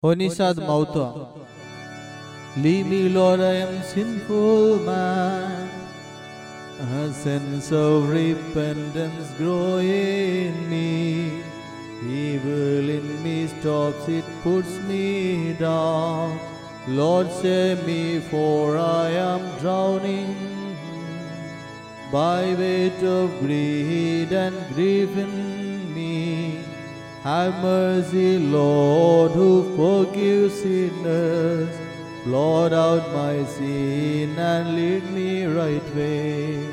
Onishad Mauta. Leave me, Lord, I am sinful man. A sense of repentance grow in me. Evil in me stops, it puts me down. Lord, save me, for I am drowning by weight of greed and grief in me. Have mercy, Lord, who forgives sinners. Blot out my sin and lead me right way.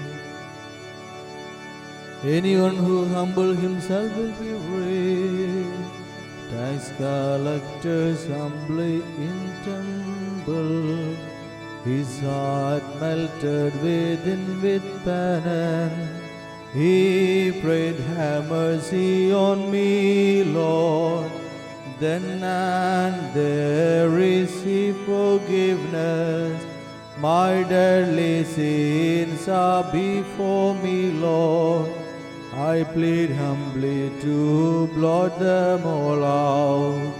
Anyone who humble himself will be raised. Tax collectors humbly in temple. His heart melted within with penance. He prayed, have mercy on me, Lord. Then and there receive forgiveness. My deadly sins are before me, Lord. I plead humbly to blot them all out.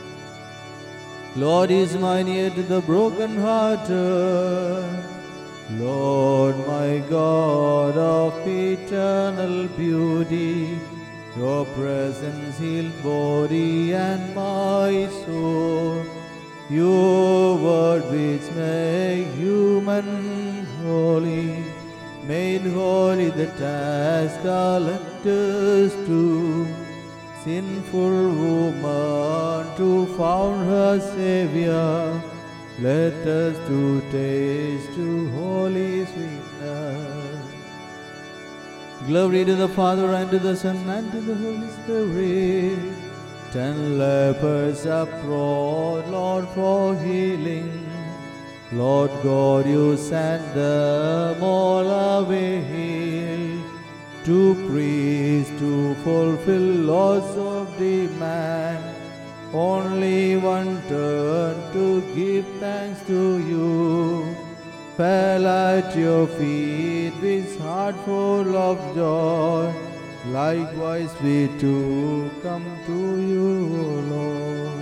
Lord is mine ear to the broken-hearted. Lord, my God of eternal beauty, your presence healed body and my soul. Your word which made human holy, made holy the tax collectors too. Sinful woman to found her Savior, let us to taste to holy sweetness. Glory to the Father, and to the Son, and to the Holy Spirit. 10 lepers abroad, Lord, for healing. Lord God, you sent them all away healed. 2 priests to fulfill laws of demand. Only one turned to give thanks to you. Fell at your feet with heart full of joy. Likewise we too come to you, O Lord.